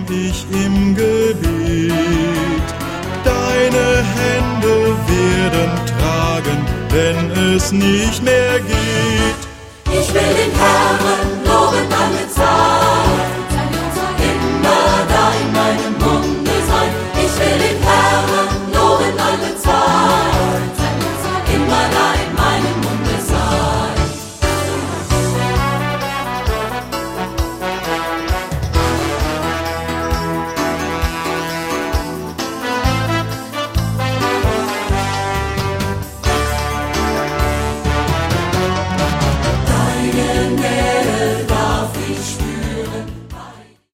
ich im Gebet. Deine Hände werden tragen, wenn es nicht mehr geht.